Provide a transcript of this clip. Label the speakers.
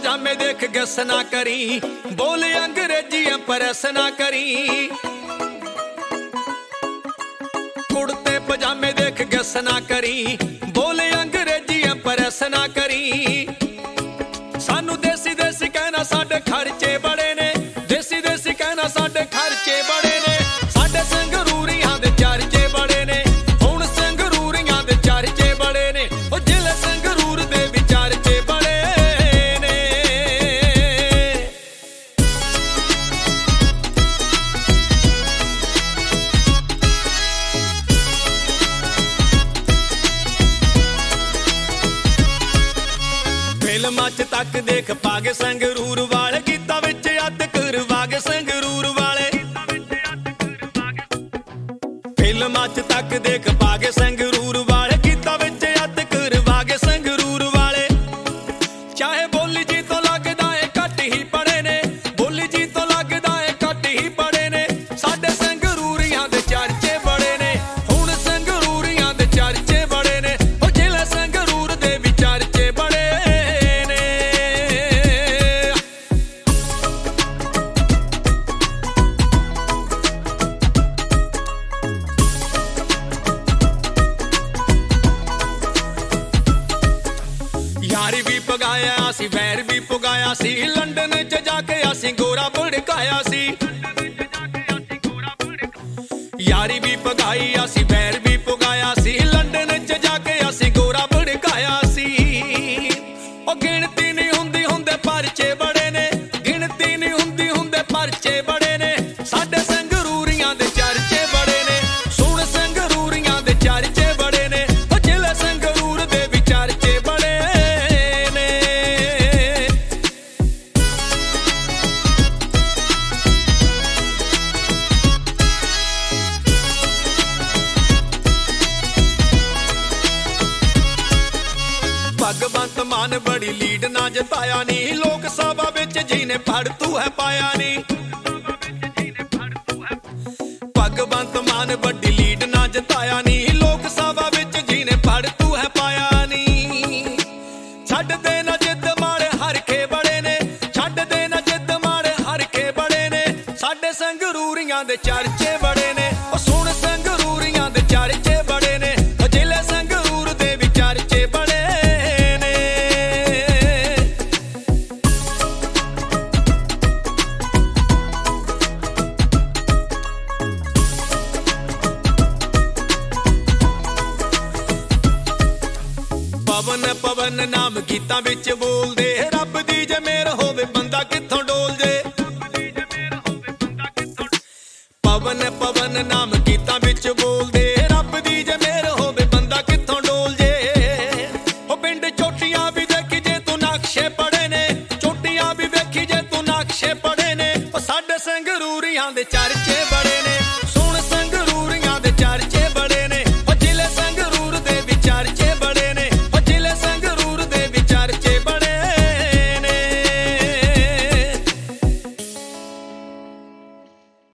Speaker 1: पजामे देख गस ना करी, बोल अंग्रेजी इंप्रेस ना करी। कुर्ते पजामे देख गस ना करी, बोल अंग्रेजी इंप्रेस ना करी। सानू देसी देसी कहना साडे खर्चे बड़े ने, देसी देसी कहना साडे खर्चे बड़े ने। साडे संगरूरियां दे चर्चे बड़े ने, हुण संगरूरियां दे चर्चे बड़े ने। ओ जिले संगरूर दे भी चर्चे बड़े ने। फिल्मां च तक देख पागे संगरूर वाले, गीतां विच अत करवागे संगरूर वाले। फिल्मां च तक देख पागे संगरूर वाले, गीतां विच अत करवागे संगरूर वाले। चाहे बोली जी तो लगदा है घट ही पड़े ने, बोली जी तो लगदा है घट ही पड़े ने। साडे संगरूरियां दे चर्चे बड़े ने, हुण संगरूरियां दे चर्चे बड़े ने। ओ जिले संगरूर दे भी चर्चे बड़े ने। यारी भी पगाया सी, वैर भी पुगाया सी, लंडन च जाके असी गोरा भड़काया सी। यारी भी पगाई असी, वैर भी पुगाया सी, लंडन च जाके असी गोरा भड़काया सी। ओ गिणती नहीं हुंदी हुंदे परचे बड़े ने, गिणती नहीं हुंदी हुंदे परचे बड़े ने। साडे संगरूरियां दे चर्चे बड़े ने, सुण संगरूरियां दे चर्चे बड़े ने। ओ जिले संगरूर दे भी चर्चे बड़े ने। भगवंत मान बड़ी लीड ना जताया नी, लोक सभा विच जीने फड़ तू है पाया नी। भगवंत मान बड़ी लीड ना जताया नी, लोक सभा विच जीने फड़ तू है पाया नी। छड्ड दे ना जिद मारे हरखे बड़े ने, छड्ड दे ना जिद मारे हरखे बड़े ने। साडे संगरूरियां दे चर्चे बड़े ने, ओ सुण संगरूरियां दे चर्चे बड़े ने। ओ जिले संगरूर दे भी चर्चे बड़े ने। पवन पवन नाम गीतां विच बोलदे, रब दी जे मेहर होवे बंदा कित्थों